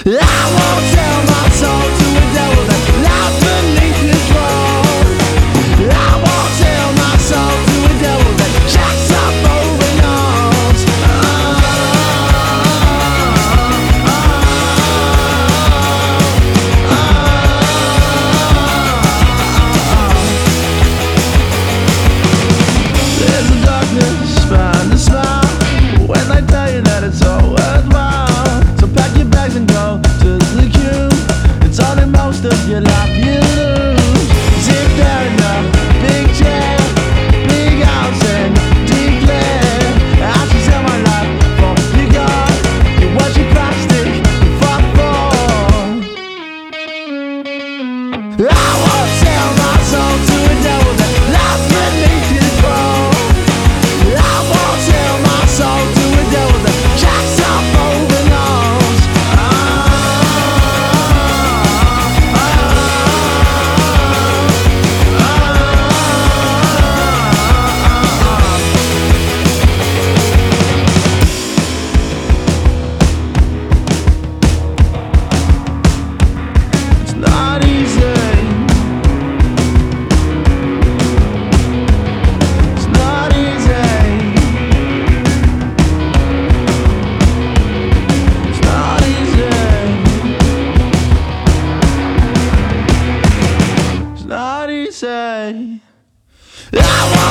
I won't sell my soul to a devil that lies beneath his throne. I won't sell my soul to a devil that jacks up over norms. There's a darkness behind the smile when I tell you that it's all worthwhile. So pack your bags and go to the queue. It's all in most of your life you lose. Sit there in a big chair, big house and declare I should sell my life for you God. You watch your plastic, you fuck for. I won't sell my soul to a devil that lies beneath his throne. I won't sell my soul to a devil that jacks up over norms. It's not easy. It's not easy. It's not easy. It's not easy. I